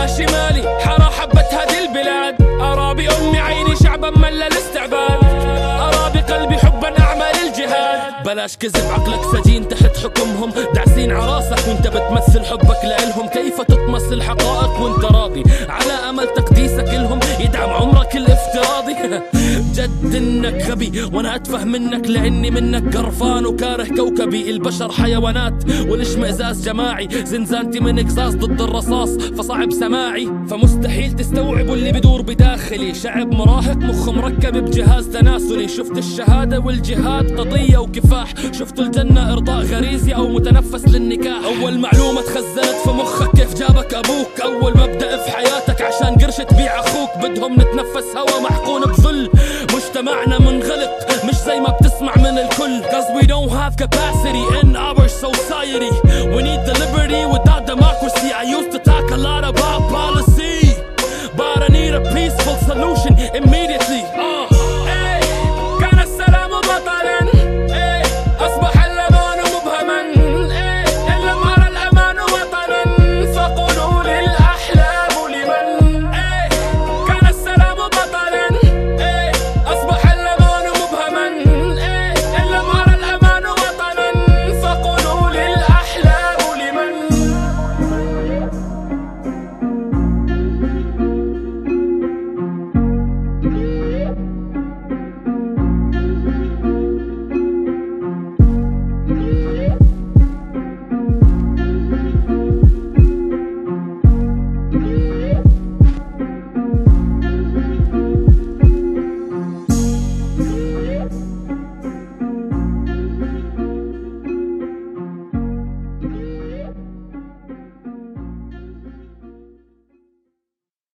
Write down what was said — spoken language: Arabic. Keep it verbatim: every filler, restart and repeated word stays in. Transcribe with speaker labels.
Speaker 1: شمالي حارة حبت هذه البلاد. أرى بأم عيني شعبا مل الاستعباد، أرى بقلبي حبا أعمل الجهاد. بلاش كذب عقلك سجين تحت حكمهم، دعسين عراسك وانت بتمثل حبك لإلهم. كيف تطمس الحقائق وانت راضي على أمل تقديسك إلهم يدعم عمرك الافتراضي؟ جد انك غبي وانا اتفه منك، لاني منك قرفان وكاره كوكبي. البشر حيوانات والاشمئزاز جماعي، زنزانتي من قصاص ضد الرصاص فصعب سماعي. فمستحيل تستوعبوا اللي بدور بداخلي، شعب مراهق مخ مركب بجهاز تناسلي. شفت الشهادة والجهاد قضية وكفاح، شفت الجنة ارضاء غريزي او متنفس للنكاح. اول معلومة تخزنت في مخك كيف جابك ابوك، اول مبدأ في حياتك